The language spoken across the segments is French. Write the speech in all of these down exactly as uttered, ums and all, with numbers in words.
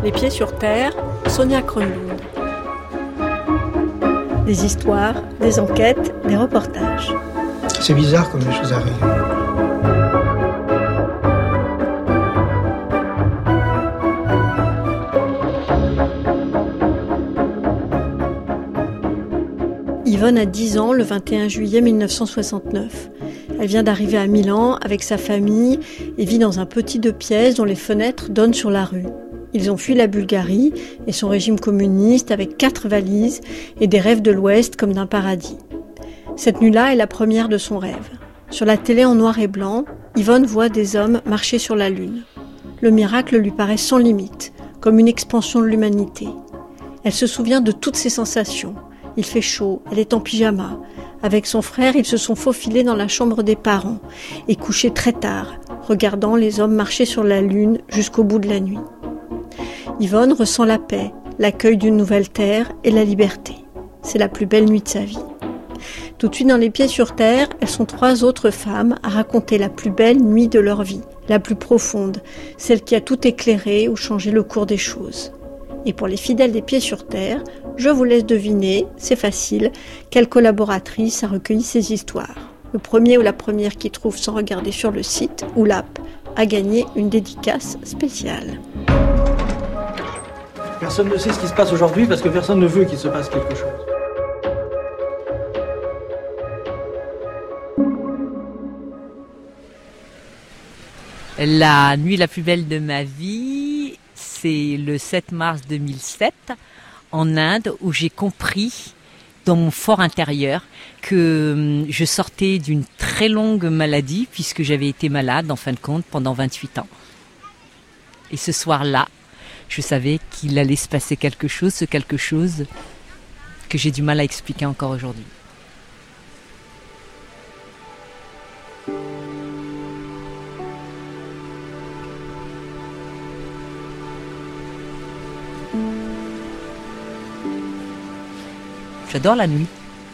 Les pieds sur terre, Sonia Kronlund. Des histoires, des enquêtes, des reportages. C'est bizarre comme les choses arrivent. Yvonne a dix ans le vingt et un juillet mille neuf cent soixante-neuf. Elle vient d'arriver à Milan avec sa famille et vit dans un petit deux pièces dont les fenêtres donnent sur la rue. Ils ont fui la Bulgarie et son régime communiste avec quatre valises et des rêves de l'Ouest comme d'un paradis. Cette nuit-là est la première de son rêve. Sur la télé en noir et blanc, Yvonne voit des hommes marcher sur la Lune. Le miracle lui paraît sans limite, comme une expansion de l'humanité. Elle se souvient de toutes ses sensations. Il fait chaud, elle est en pyjama. Avec son frère, ils se sont faufilés dans la chambre des parents et couchés très tard, regardant les hommes marcher sur la Lune jusqu'au bout de la nuit. Yvonne ressent la paix, l'accueil d'une nouvelle terre et la liberté. C'est la plus belle nuit de sa vie. Tout de suite dans Les Pieds sur terre, elles sont trois autres femmes à raconter la plus belle nuit de leur vie, la plus profonde, celle qui a tout éclairé ou changé le cours des choses. Et pour les fidèles des Pieds sur terre, je vous laisse deviner, c'est facile, quelle collaboratrice a recueilli ces histoires. Le premier ou la première qui trouve sans regarder sur le site ou l'app a gagné une dédicace spéciale. Personne ne sait ce qui se passe aujourd'hui parce que personne ne veut qu'il se passe quelque chose. La nuit la plus belle de ma vie, c'est le sept mars deux mille sept, en Inde, où j'ai compris, dans mon fort intérieur, que je sortais d'une très longue maladie, puisque j'avais été malade, en fin de compte, pendant vingt-huit ans. Et ce soir-là, je savais qu'il allait se passer quelque chose, ce quelque chose que j'ai du mal à expliquer encore aujourd'hui. J'adore la nuit.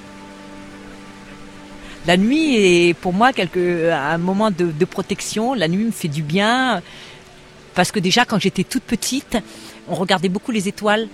La nuit est pour moi quelque, un moment de, de protection. La nuit me fait du bien. Parce que déjà, quand j'étais toute petite, on regardait beaucoup les étoiles.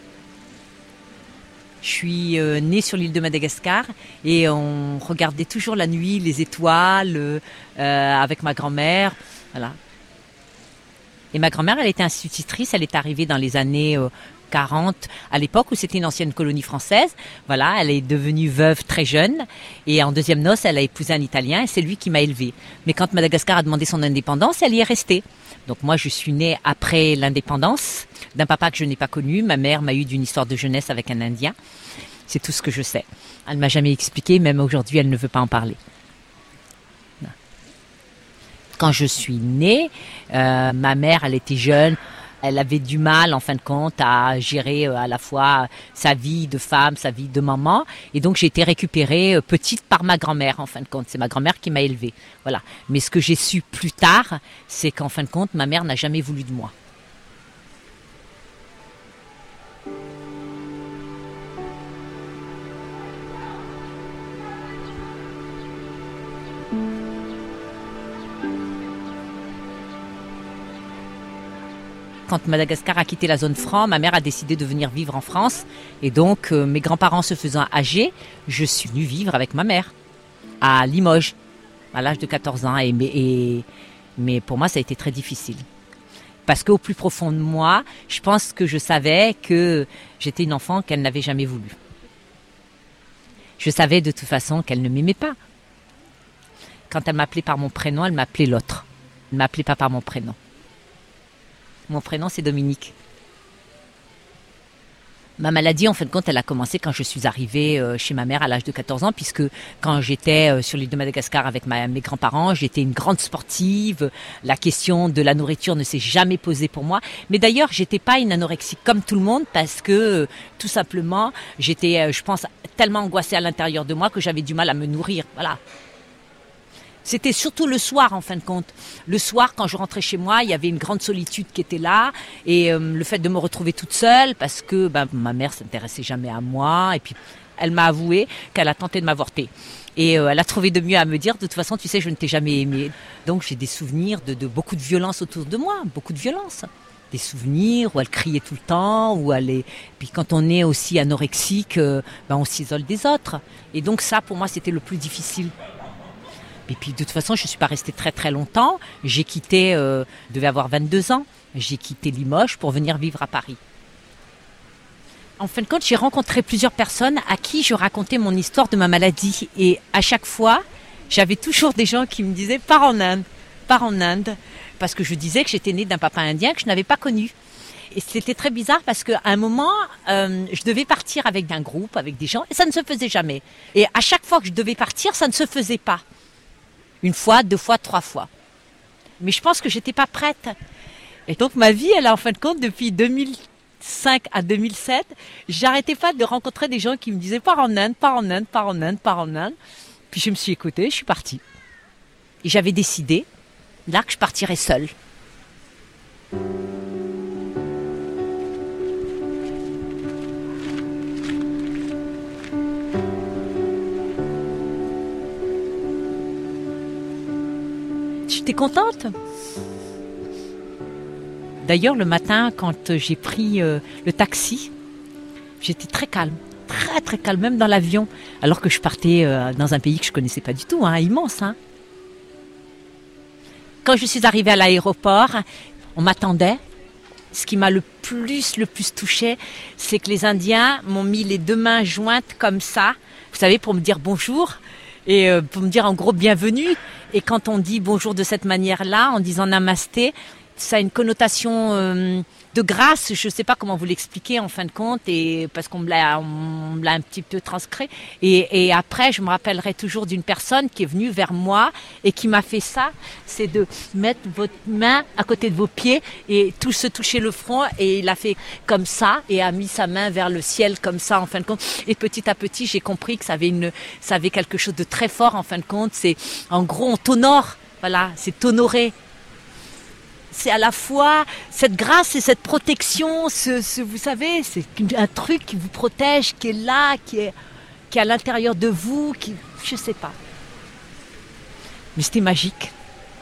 Je suis euh, née sur l'île de Madagascar et on regardait toujours la nuit les étoiles euh, avec ma grand-mère. Voilà. Et ma grand-mère, elle était institutrice. Elle est arrivée dans les années euh, quarante, à l'époque où c'était une ancienne colonie française. Voilà, elle est devenue veuve très jeune et en deuxième noces, elle a épousé un Italien et c'est lui qui m'a élevée. Mais quand Madagascar a demandé son indépendance, elle y est restée. Donc moi, je suis née après l'indépendance d'un papa que je n'ai pas connu. Ma mère m'a eu d'une histoire de jeunesse avec un Indien. C'est tout ce que je sais. Elle ne m'a jamais expliqué, même aujourd'hui, elle ne veut pas en parler. Quand je suis née, euh, ma mère, elle était jeune. Elle avait du mal, en fin de compte, à gérer à la fois sa vie de femme, sa vie de maman. Et donc, j'ai été récupérée petite par ma grand-mère, en fin de compte. C'est ma grand-mère qui m'a élevée. Voilà. Mais ce que j'ai su plus tard, c'est qu'en fin de compte, ma mère n'a jamais voulu de moi. Quand Madagascar a quitté la zone franc, ma mère a décidé de venir vivre en France. Et donc, euh, mes grands-parents se faisant âgés, je suis venue vivre avec ma mère à Limoges, à l'âge de quatorze ans. Et, et, mais pour moi, ça a été très difficile. Parce qu'au plus profond de moi, je pense que je savais que j'étais une enfant qu'elle n'avait jamais voulu. Je savais de toute façon qu'elle ne m'aimait pas. Quand elle m'appelait par mon prénom, elle m'appelait l'autre. Elle ne m'appelait pas par mon prénom. Mon prénom, c'est Dominique. Ma maladie, en fin de compte, elle a commencé quand je suis arrivée chez ma mère à l'âge de quatorze ans, puisque quand j'étais sur l'île de Madagascar avec ma, mes grands-parents, j'étais une grande sportive. La question de la nourriture ne s'est jamais posée pour moi. Mais d'ailleurs, j'étais pas une anorexique comme tout le monde, parce que, tout simplement, j'étais, je pense, tellement angoissée à l'intérieur de moi que j'avais du mal à me nourrir. Voilà. C'était surtout le soir, en fin de compte. Le soir, quand je rentrais chez moi, il y avait une grande solitude qui était là. Et euh, le fait de me retrouver toute seule, parce que ben, ma mère ne s'intéressait jamais à moi. Et puis, elle m'a avoué qu'elle a tenté de m'avorter. Et euh, elle a trouvé de mieux à me dire, de toute façon, tu sais, je ne t'ai jamais aimée. Donc, j'ai des souvenirs de, de beaucoup de violence autour de moi, beaucoup de violence. des souvenirs, où elle criait tout le temps, où elle est... Puis quand on est aussi anorexique, euh, ben on s'isole des autres. Et donc ça, pour moi, c'était le plus difficile. Et puis de toute façon, je ne suis pas restée très très longtemps. J'ai quitté, euh, je devais avoir vingt-deux ans, j'ai quitté Limoges pour venir vivre à Paris. En fin de compte, j'ai rencontré plusieurs personnes à qui je racontais mon histoire de ma maladie. Et à chaque fois, j'avais toujours des gens qui me disaient « pars en Inde, pars en Inde ». Parce que je disais que j'étais née d'un papa indien que je n'avais pas connu. Et c'était très bizarre parce qu'à un moment, euh, je devais partir avec un groupe, avec des gens, et ça ne se faisait jamais. Et à chaque fois que je devais partir, ça ne se faisait pas. Une fois, deux fois, trois fois. Mais je pense que j'étais pas prête. Et donc ma vie, elle a en fin de compte, depuis deux mille cinq à deux mille sept, j'arrêtais pas de rencontrer des gens qui me disaient « pars en Inde, pars en Inde, pars en Inde, pars en Inde ». Puis je me suis écoutée, je suis partie. Et j'avais décidé, là, que je partirais seule. J'étais contente. D'ailleurs, le matin, quand j'ai pris euh, le taxi, j'étais très calme, très très calme, même dans l'avion, alors que je partais euh, dans un pays que je connaissais pas du tout, hein, immense. Hein. Quand je suis arrivée à l'aéroport, on m'attendait. Ce qui m'a le plus, le plus touchée, c'est que les Indiens m'ont mis les deux mains jointes comme ça, vous savez, pour me dire bonjour et euh, pour me dire en gros bienvenue. Et quand on dit bonjour de cette manière-là, en disant namasté, ça a une connotation euh, de grâce, je ne sais pas comment vous l'expliquer en fin de compte, et parce qu'on me l'a, on me l'a un petit peu transcrit. Et, et après, je me rappellerai toujours d'une personne qui est venue vers moi et qui m'a fait ça, c'est de mettre votre main à côté de vos pieds et tout se toucher le front, et il a fait comme ça et a mis sa main vers le ciel comme ça en fin de compte. Et petit à petit, j'ai compris que ça avait une, ça avait quelque chose de très fort en fin de compte. C'est, en gros, on t'honore, voilà, c'est t'honorer. C'est à la fois cette grâce et cette protection, ce, ce, vous savez, c'est un truc qui vous protège, qui est là, qui est, qui est à l'intérieur de vous, qui, je sais pas. Mais c'était magique.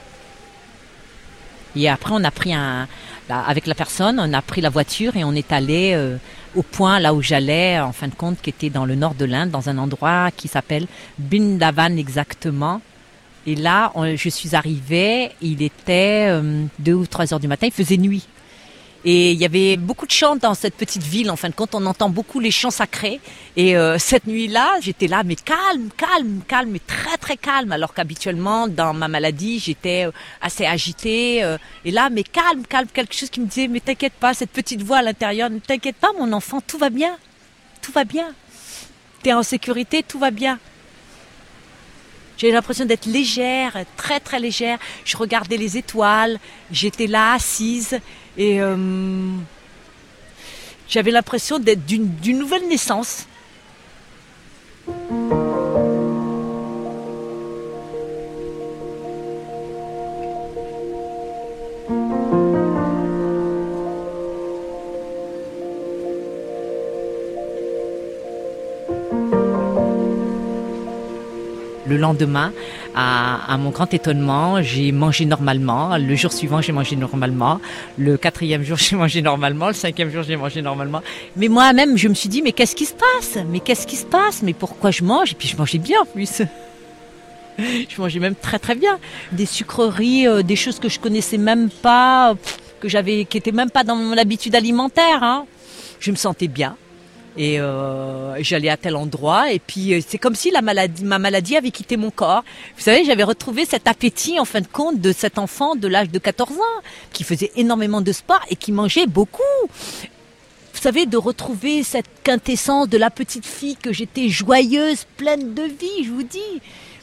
Et après, on a pris un, là, avec la personne, on a pris la voiture et on est allé euh, au point là où j'allais, en fin de compte, qui était dans le nord de l'Inde, dans un endroit qui s'appelle Vrindavan exactement. Et là, on, je suis arrivée, il était euh, deux ou trois heures du matin, il faisait nuit. Et il y avait beaucoup de chants dans cette petite ville, en fin de compte, on entend beaucoup les chants sacrés. Et euh, cette nuit-là, j'étais là, mais calme, calme, calme, mais très très calme. Alors qu'habituellement, dans ma maladie, j'étais assez agitée. Euh, et là, mais calme, calme, quelque chose qui me disait, mais t'inquiète pas, cette petite voix à l'intérieur, ne t'inquiète pas mon enfant, tout va bien, tout va bien. T'es en sécurité, tout va bien. J'ai l'impression d'être légère, très très légère. Je regardais les étoiles, j'étais là assise et euh, j'avais l'impression d'être d'une, d'une nouvelle naissance. Le lendemain, à, à mon grand étonnement, j'ai mangé normalement. Le jour suivant, j'ai mangé normalement. Le quatrième jour, j'ai mangé normalement. Le cinquième jour, j'ai mangé normalement. Mais moi-même, je me suis dit, mais qu'est-ce qui se passe ? Mais qu'est-ce qui se passe ? Mais pourquoi je mange ? Et puis, je mangeais bien en plus. Je mangeais même très très bien. Des sucreries, euh, des choses que je connaissais même pas, que j'avais, qui étaient même pas dans mon habitude alimentaire. Hein. Je me sentais bien. Et euh, j'allais à tel endroit et puis c'est comme si la maladie, ma maladie avait quitté mon corps. Vous savez, j'avais retrouvé cet appétit en fin de compte de cet enfant de l'âge de quatorze ans qui faisait énormément de sport et qui mangeait beaucoup. Vous savez, de retrouver cette quintessence de la petite fille que j'étais joyeuse, pleine de vie, je vous dis.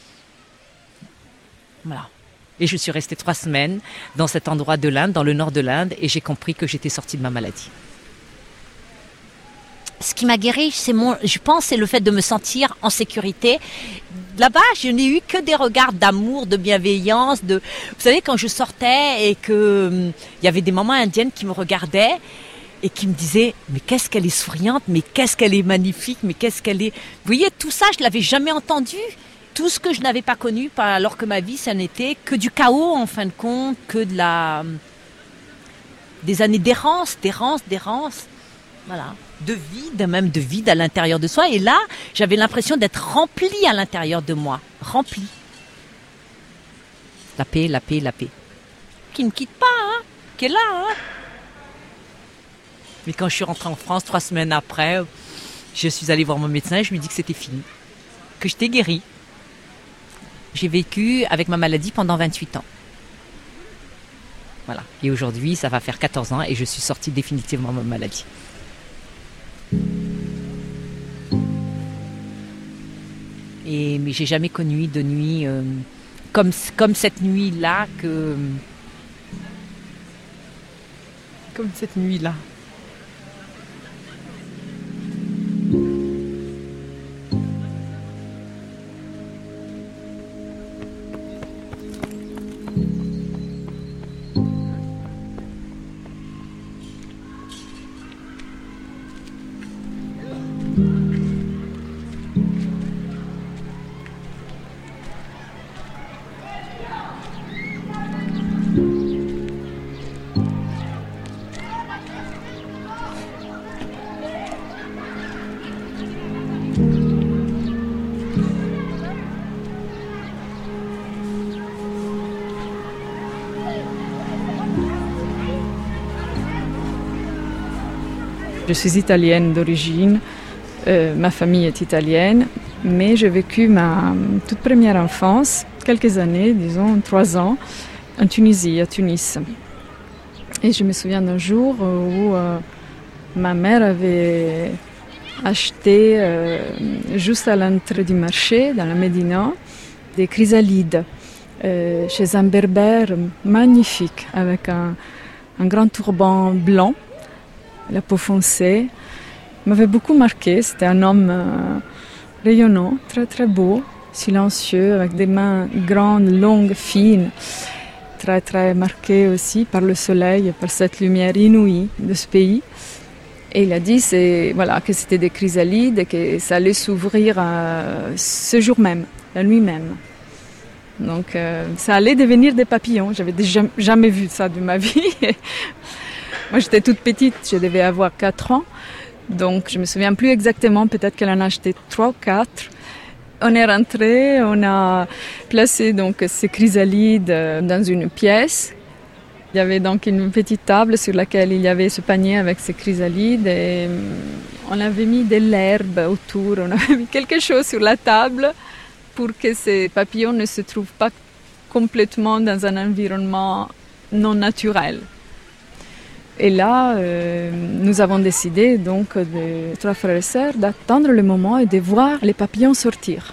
Voilà. Et je suis restée trois semaines dans cet endroit de l'Inde, dans le nord de l'Inde, et j'ai compris que j'étais sortie de ma maladie. Ce qui m'a guérie, c'est mon, je pense, c'est le fait de me sentir en sécurité. Là-bas, je n'ai eu que des regards d'amour, de bienveillance. De, vous savez, quand je sortais et que il hum, y avait des mamans indiennes qui me regardaient et qui me disaient, mais qu'est-ce qu'elle est souriante, mais qu'est-ce qu'elle est magnifique, mais qu'est-ce qu'elle est. Vous voyez, tout ça, je l'avais jamais entendu. Tout ce que je n'avais pas connu, alors que ma vie, ça n'était que du chaos en fin de compte, que de la des années d'errance, d'errance, d'errance. Voilà, de vide, même de vide à l'intérieur de soi. Et là, j'avais l'impression d'être remplie à l'intérieur de moi, remplie. La paix, la paix, la paix. Qui ne quitte pas, hein, qui est là, hein. Mais quand je suis rentrée en France, trois semaines après, je suis allée voir mon médecin et je lui ai dit que c'était fini, que j'étais guérie. J'ai vécu avec ma maladie pendant vingt-huit ans. Voilà. Et aujourd'hui, ça va faire quatorze ans et je suis sortie définitivement de ma maladie. Et, mais j'ai jamais connu de nuit euh, comme, comme cette nuit-là que... Comme cette nuit-là. Je suis italienne d'origine, euh, ma famille est italienne, mais j'ai vécu ma toute première enfance, quelques années, disons trois ans, en Tunisie, à Tunis. Et je me souviens d'un jour où euh, ma mère avait acheté, euh, juste à l'entrée du marché, dans la Médina, des chrysalides euh, chez un berbère magnifique, avec un, un grand turban blanc. La peau foncée m'avait beaucoup marqué. C'était un homme euh, rayonnant, très très beau, silencieux, avec des mains grandes, longues, fines, très très marquées aussi par le soleil, par cette lumière inouïe de ce pays. Et il a dit c'est, voilà, que c'était des chrysalides et que ça allait s'ouvrir euh, ce jour même, la nuit même. Donc euh, ça allait devenir des papillons. J'avais déjà jamais vu ça de ma vie. Moi, j'étais toute petite, je devais avoir quatre ans, donc je me souviens plus exactement, peut-être qu'elle en a acheté trois ou quatre. On est rentré, on a placé donc ces chrysalides dans une pièce. Il y avait donc une petite table sur laquelle il y avait ce panier avec ces chrysalides et on avait mis de l'herbe autour, on avait mis quelque chose sur la table pour que ces papillons ne se trouvent pas complètement dans un environnement non naturel. Et là, euh, nous avons décidé, donc, de trois frères et sœurs, d'attendre le moment et de voir les papillons sortir.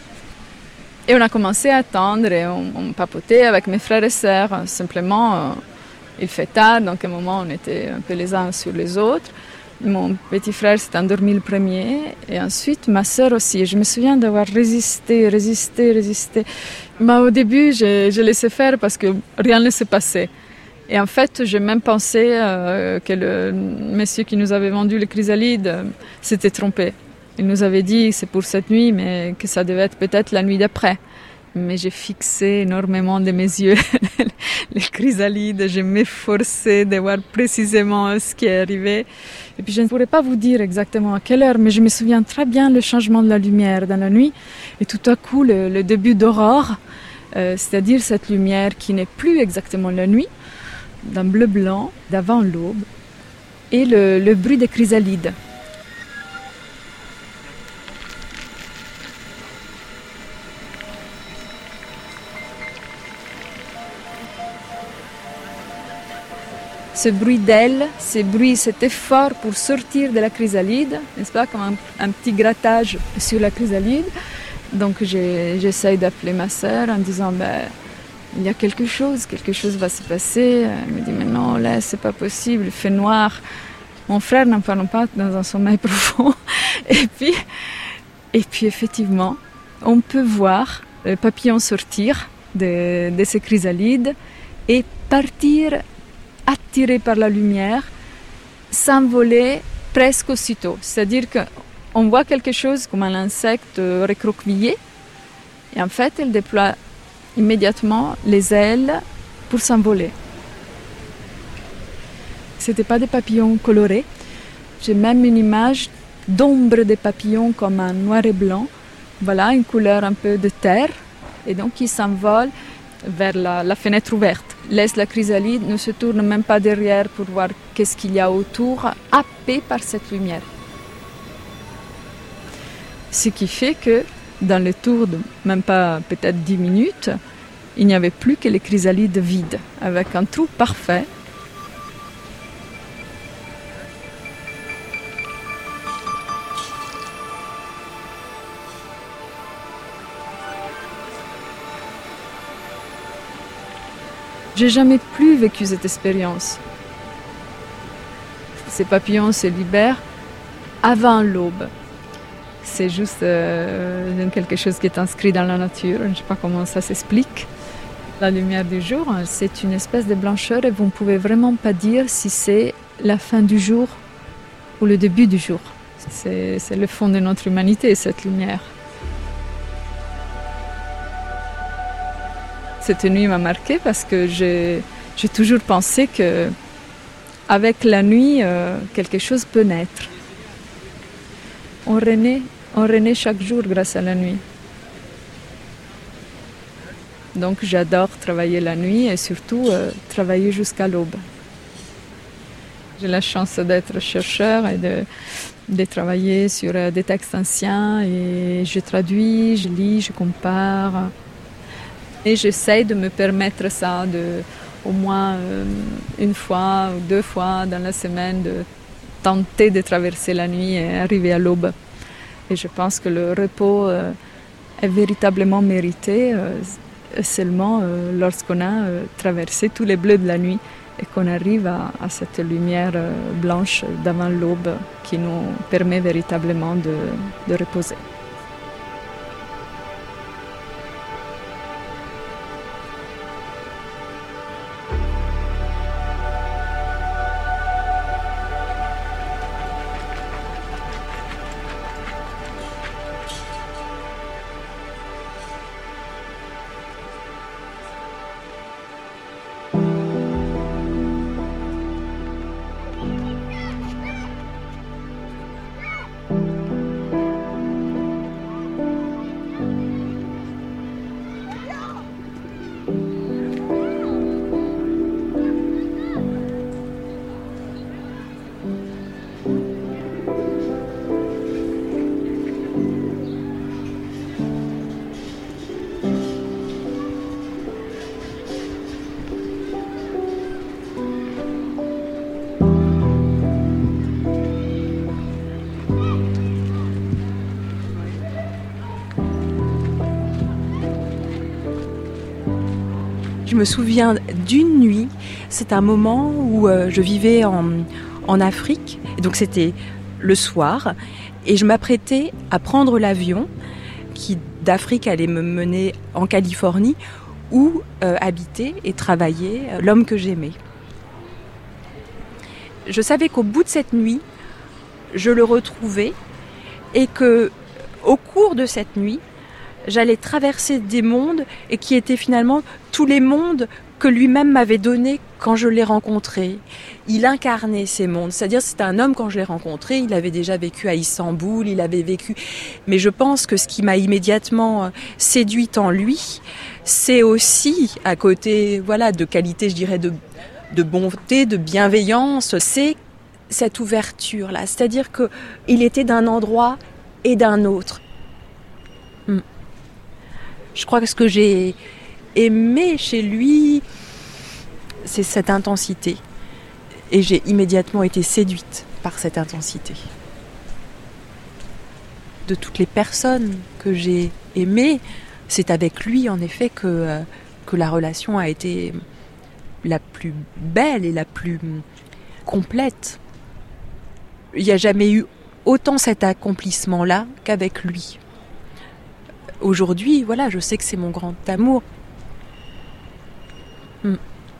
Et on a commencé à attendre et on, on papotait avec mes frères et sœurs. Simplement, euh, il fait tard, donc à un moment, on était un peu les uns sur les autres. Mon petit frère s'est endormi le premier et ensuite ma sœur aussi. Et je me souviens d'avoir résisté, résisté, résisté. Mais au début, j'ai, j'ai laissé faire parce que rien ne se passait. Et en fait, j'ai même pensé euh, que le monsieur qui nous avait vendu les chrysalides euh, s'était trompé. Il nous avait dit que c'est pour cette nuit, mais que ça devait être peut-être la nuit d'après. Mais j'ai fixé énormément de mes yeux les chrysalides. Je m'efforçais de voir précisément ce qui est arrivé. Et puis je ne pourrais pas vous dire exactement à quelle heure, mais je me souviens très bien le changement de la lumière dans la nuit. Et tout à coup, le, le début d'aurore, euh, c'est-à-dire cette lumière qui n'est plus exactement la nuit, d'un bleu blanc d'avant l'aube et le, le bruit des chrysalides. Ce bruit d'aile, ce bruit, cet effort pour sortir de la chrysalide, n'est-ce pas, comme un, un petit grattage sur la chrysalide. Donc j'ai, j'essaye d'appeler ma sœur en disant ben, il y a quelque chose, quelque chose va se passer. Elle me dit, mais non, là, c'est pas possible, il fait noir. Mon frère n'en parle pas dans un sommeil profond. Et puis, et puis, effectivement, on peut voir le papillon sortir de, de ces chrysalides et partir, attiré par la lumière, s'envoler presque aussitôt. C'est-à-dire qu'on voit quelque chose comme un insecte recroquevillé, et en fait, elle déploie immédiatement les ailes pour s'envoler. C'était pas des papillons colorés. J'ai même une image d'ombre des papillons comme un noir et blanc. Voilà, une couleur un peu de terre. Et donc, ils s'envolent vers la, la fenêtre ouverte. Laisse la chrysalide, ne se tourne même pas derrière pour voir qu'est-ce qu'il y a autour, happé par cette lumière. Ce qui fait que dans le tour de même pas peut-être dix minutes, il n'y avait plus que les chrysalides vides, avec un trou parfait. J'ai jamais plus vécu cette expérience. Ces papillons se libèrent avant l'aube. C'est juste euh, quelque chose qui est inscrit dans la nature. Je ne sais pas comment ça s'explique. La lumière du jour, c'est une espèce de blancheur et vous ne pouvez vraiment pas dire si c'est la fin du jour ou le début du jour. C'est, c'est le fond de notre humanité, cette lumière. Cette nuit m'a marquée parce que j'ai, j'ai toujours pensé qu'avec la nuit, euh, quelque chose peut naître. On renaît, on renaît chaque jour grâce à la nuit. Donc j'adore travailler la nuit et surtout euh, travailler jusqu'à l'aube. J'ai la chance d'être chercheur et de, de travailler sur euh, des textes anciens et je traduis, je lis, je compare. Et j'essaie de me permettre ça, de, au moins euh, une fois ou deux fois dans la semaine, de tenter de traverser la nuit et arriver à l'aube. Et je pense que le repos euh, est véritablement mérité euh, seulement euh, lorsqu'on a euh, traversé tous les bleus de la nuit et qu'on arrive à, à cette lumière euh, blanche d'avant l'aube qui nous permet véritablement de, de reposer. Je me souviens d'une nuit, c'est un moment où euh, je vivais en, en Afrique, et donc c'était le soir, et je m'apprêtais à prendre l'avion qui d'Afrique allait me mener en Californie, où euh, habitait et travaillait euh, l'homme que j'aimais. Je savais qu'au bout de cette nuit, je le retrouvais, et que au cours de cette nuit, j'allais traverser des mondes et qui étaient finalement tous les mondes que lui-même m'avait donnés quand je l'ai rencontré. Il incarnait ces mondes, c'est-à-dire c'était un homme quand je l'ai rencontré, il avait déjà vécu à Istanbul, il avait vécu... Mais je pense que ce qui m'a immédiatement séduite en lui, c'est aussi, à côté voilà, de qualité, je dirais, de, de bonté, de bienveillance, c'est cette ouverture-là. C'est-à-dire qu'il était d'un endroit et d'un autre. Hmm. Je crois que ce que j'ai aimé chez lui, c'est cette intensité. Et j'ai immédiatement été séduite par cette intensité. De toutes les personnes que j'ai aimées, c'est avec lui, en effet, que, euh, que la relation a été la plus belle et la plus complète. Il n'y a jamais eu autant cet accomplissement-là qu'avec lui. Aujourd'hui, voilà, je sais que c'est mon grand amour. Hmm.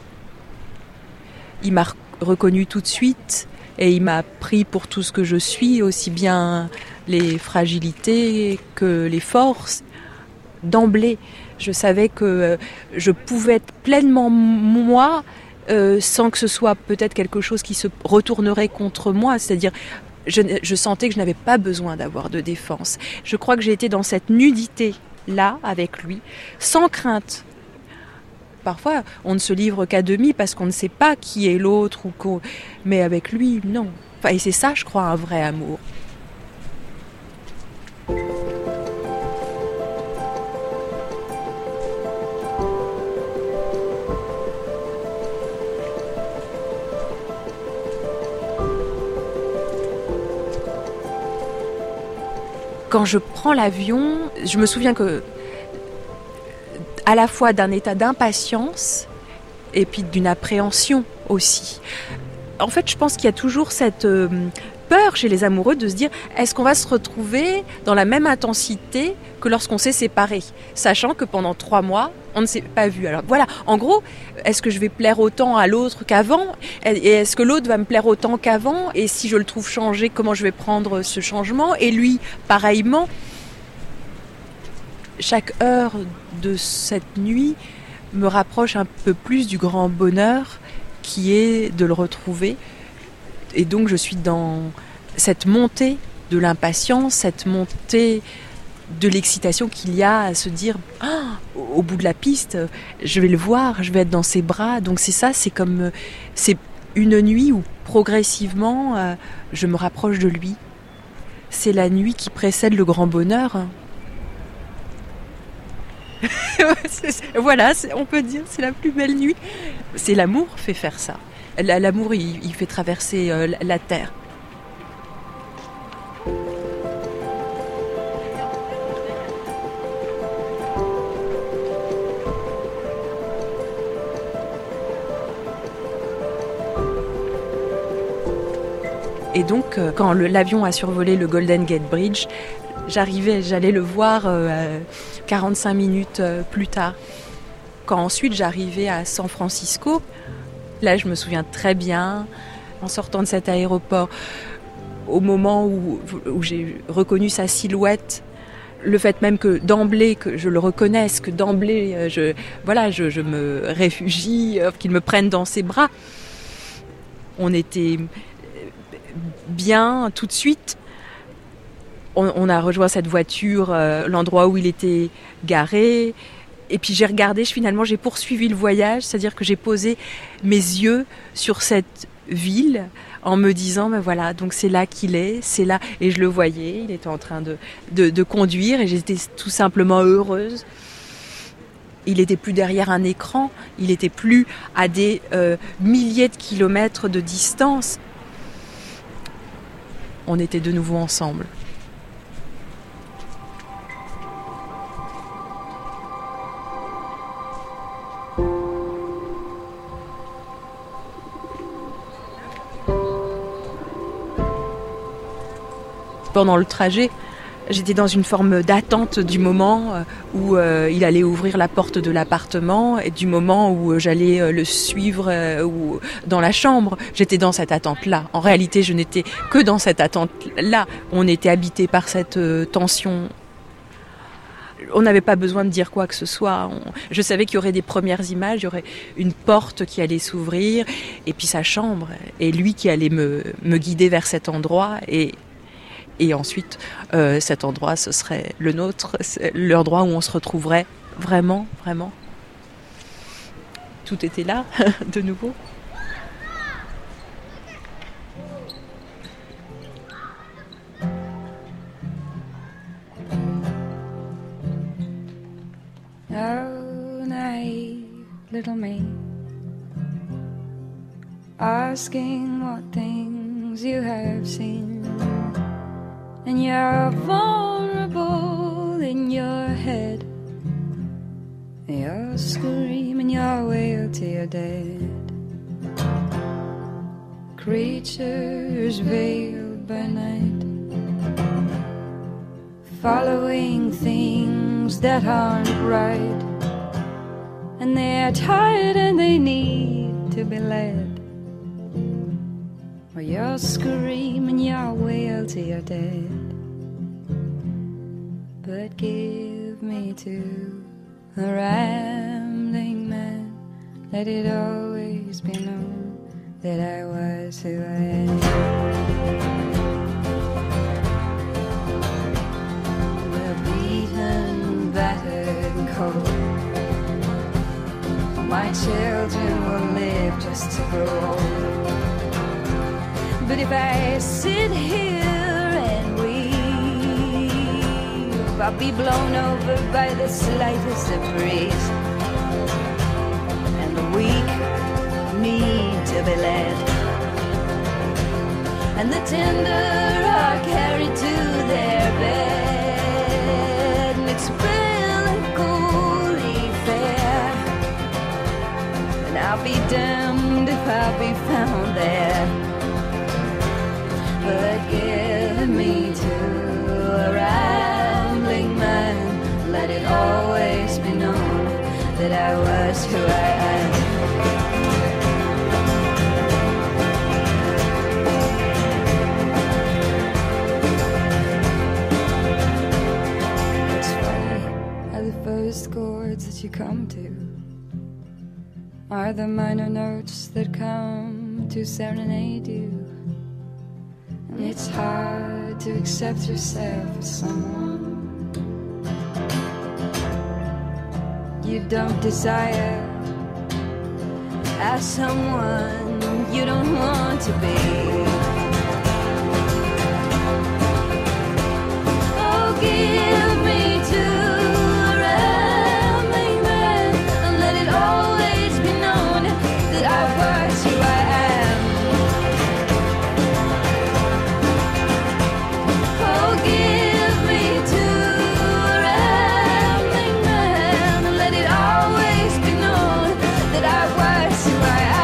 Il m'a reconnu tout de suite et il m'a pris pour tout ce que je suis, aussi bien les fragilités que les forces. D'emblée, je savais que je pouvais être pleinement moi euh, sans que ce soit peut-être quelque chose qui se retournerait contre moi, c'est-à-dire je, je sentais que je n'avais pas besoin d'avoir de défense. Je crois que j'ai été dans cette nudité-là avec lui, sans crainte. Parfois, on ne se livre qu'à demi parce qu'on ne sait pas qui est l'autre, ou qu'on... mais avec lui, non. Enfin, et c'est ça, je crois, un vrai amour. Quand je prends l'avion, je me souviens que, à la fois d'un état d'impatience et puis d'une appréhension aussi. En fait, je pense qu'il y a toujours cette euh, peur chez les amoureux de se dire est-ce qu'on va se retrouver dans la même intensité que lorsqu'on s'est séparés, sachant que pendant trois mois, on ne s'est pas vu. Alors voilà, en gros, est-ce que je vais plaire autant à l'autre qu'avant ? Et est-ce que l'autre va me plaire autant qu'avant ? Et si je le trouve changé, comment je vais prendre ce changement ? Et lui, pareillement. Chaque heure de cette nuit me rapproche un peu plus du grand bonheur qui est de le retrouver. Et donc je suis dans cette montée de l'impatience, cette montée de l'excitation qu'il y a à se dire oh, au bout de la piste, je vais le voir, je vais être dans ses bras. Donc c'est ça, c'est comme c'est une nuit où progressivement euh, je me rapproche de lui. C'est la nuit qui précède le grand bonheur. Voilà, c'est, on peut dire c'est la plus belle nuit. C'est l'amour fait faire ça. L'amour, il, il fait traverser euh, la terre. Et donc, euh, quand le, l'avion a survolé le Golden Gate Bridge, j'arrivais, j'allais le voir euh, quarante-cinq minutes euh, plus tard. Quand ensuite j'arrivais à San Francisco, là je me souviens très bien, en sortant de cet aéroport, au moment où, où j'ai reconnu sa silhouette, le fait même que d'emblée que je le reconnaisse, que d'emblée je, voilà, je, je me réfugie, qu'il me prenne dans ses bras. On était bien tout de suite. On, on a rejoint cette voiture, euh, l'endroit où il était garé. Et puis j'ai regardé, finalement j'ai poursuivi le voyage, c'est-à-dire que j'ai posé mes yeux sur cette ville en me disant, ben voilà, donc c'est là qu'il est, c'est là. Et je le voyais, il était en train de, de, de conduire et j'étais tout simplement heureuse. Il n'était plus derrière un écran, il n'était plus à des euh, milliers de kilomètres de distance. On était de nouveau ensemble. Pendant le trajet, j'étais dans une forme d'attente du moment où euh, il allait ouvrir la porte de l'appartement et du moment où j'allais le suivre euh, ou dans la chambre. J'étais dans cette attente-là. En réalité, je n'étais que dans cette attente-là. On était habité par cette euh, tension. On n'avait pas besoin de dire quoi que ce soit. On... Je savais qu'il y aurait des premières images, il y aurait une porte qui allait s'ouvrir et puis sa chambre et lui qui allait me, me guider vers cet endroit et Et ensuite, euh, cet endroit, ce serait le nôtre, l'endroit où on se retrouverait vraiment, vraiment. Tout était là, de nouveau. Oh, naive little me, asking what things you have seen. And you're vulnerable in your head. You're screaming your way to your dead. Creatures veiled by night, following things that aren't right. And they're tired and they need to be led. Or you're screaming your wail to your dead. But give me to a rambling man, let it always always be known that I was who I am. The beaten, battered, and cold. My children will live just to grow old. But if I sit here and weep, I'll be blown over by the slightest of breeze. And the weak need to be led, and the tender are carried to their bed. And it's melancholy fair, and I'll be damned if I'll be found there. But give me to a rambling man, let it always be known that I was who I am. It's funny how the first chords that you come to are the minor notes that come to serenade you. And it's hard to accept yourself as someone you don't desire, as someone you don't want to be. Oh, give me to a rambling man, and let it always be known that I was who I am. Oh, give me to a rambling man, and let it always be known that I was who I am.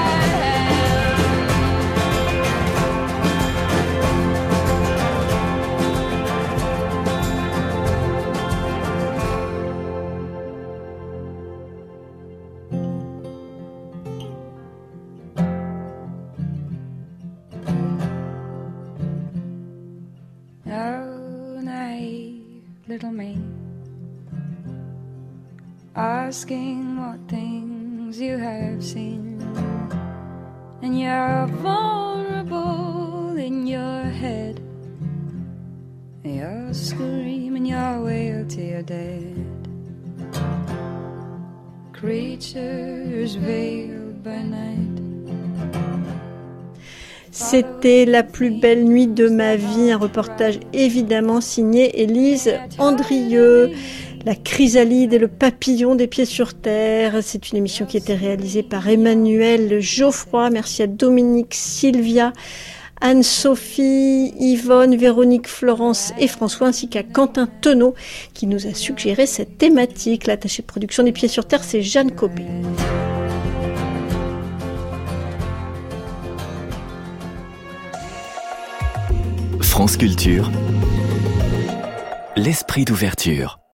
Oh, naive little me, asking what things you have seen, and you're vulnerable in your head. You're screaming your wail to your dead. Creatures veiled by night. C'était La plus belle nuit de ma vie, un reportage évidemment signé Élise Andrieux. La chrysalide et le papillon des pieds sur terre, c'est une émission qui a été réalisée par Emmanuel Geoffroy. Merci à Dominique, Sylvia, Anne-Sophie, Yvonne, Véronique, Florence et François, ainsi qu'à Quentin Tenot qui nous a suggéré cette thématique. L'attaché de production des pieds sur terre, c'est Jeanne Copé. France Culture, l'esprit d'ouverture.